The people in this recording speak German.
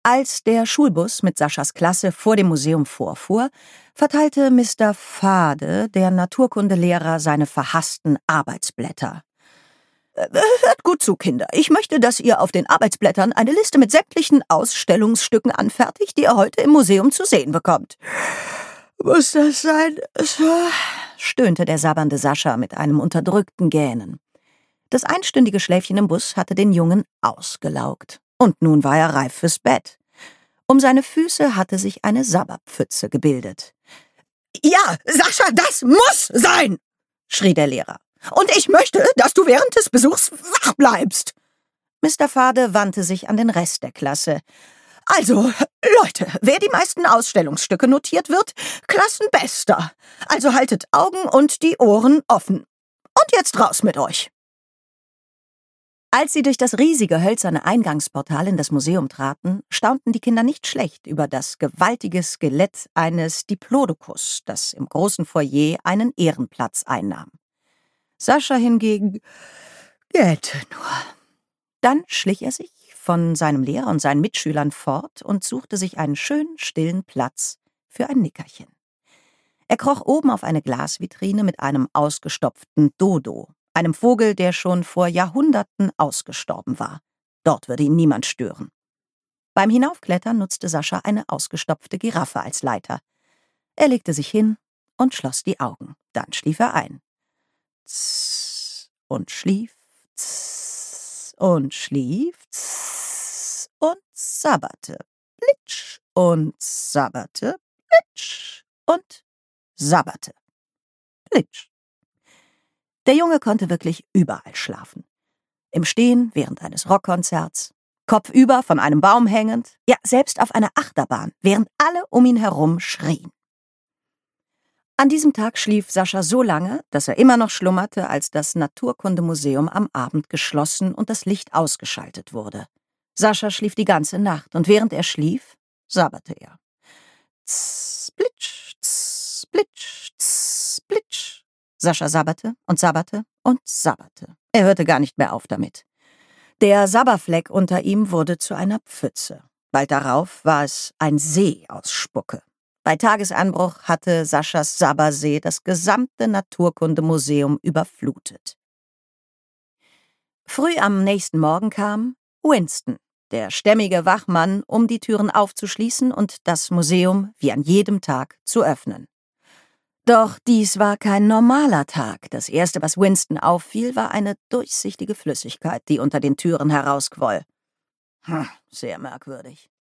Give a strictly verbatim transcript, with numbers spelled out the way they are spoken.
Als der Schulbus mit Saschas Klasse vor dem Museum vorfuhr, verteilte Mister Fade, der Naturkundelehrer, seine verhassten Arbeitsblätter. »Hört gut zu, Kinder. Ich möchte, dass ihr auf den Arbeitsblättern eine Liste mit sämtlichen Ausstellungsstücken anfertigt, die ihr heute im Museum zu sehen bekommt.« »Muss das sein, Sir?« stöhnte der sabbernde Sascha mit einem unterdrückten Gähnen. Das einstündige Schläfchen im Bus hatte den Jungen ausgelaugt. Und nun war er reif fürs Bett. Um seine Füße hatte sich eine Sabberpfütze gebildet. »Ja, Sascha, das muss sein!« schrie der Lehrer. »Und ich möchte, dass du während des Besuchs wach bleibst!« Mister Fade wandte sich an den Rest der Klasse. »Also, Leute, wer die meisten Ausstellungsstücke notiert wird, Klassenbester. Also haltet Augen und die Ohren offen. Und jetzt raus mit euch!« Als sie durch das riesige hölzerne Eingangsportal in das Museum traten, staunten die Kinder nicht schlecht über das gewaltige Skelett eines Diplodocus, das im großen Foyer einen Ehrenplatz einnahm. Sascha hingegen gähnte nur. Dann schlich er sich von seinem Lehrer und seinen Mitschülern fort und suchte sich einen schönen, stillen Platz für ein Nickerchen. Er kroch oben auf eine Glasvitrine mit einem ausgestopften Dodo, einem Vogel, der schon vor Jahrhunderten ausgestorben war. Dort würde ihn niemand stören. Beim Hinaufklettern nutzte Sascha eine ausgestopfte Giraffe als Leiter. Er legte sich hin und schloss die Augen. Dann schlief er ein. Tss, und schlief, tss, und schlief, tss, und sabberte, plitsch, und sabberte, plitsch, und sabberte, plitsch. Der Junge konnte wirklich überall schlafen. Im Stehen während eines Rockkonzerts, kopfüber von einem Baum hängend, ja, selbst auf einer Achterbahn, während alle um ihn herum schrien. An diesem Tag schlief Sascha so lange, dass er immer noch schlummerte, als das Naturkundemuseum am Abend geschlossen und das Licht ausgeschaltet wurde. Sascha schlief die ganze Nacht, und während er schlief, sabberte er. Tss, plitsch, tss, plitsch, tss, plitsch. Sascha sabberte und sabberte und sabberte. Er hörte gar nicht mehr auf damit. Der Sabberfleck unter ihm wurde zu einer Pfütze. Bald darauf war es ein See aus Spucke. Bei Tagesanbruch hatte Saschas Sabbersee das gesamte Naturkundemuseum überflutet. Früh am nächsten Morgen kam Winston, der stämmige Wachmann, um die Türen aufzuschließen und das Museum wie an jedem Tag zu öffnen. Doch dies war kein normaler Tag. Das Erste, was Winston auffiel, war eine durchsichtige Flüssigkeit, die unter den Türen herausquoll. Hm, sehr merkwürdig.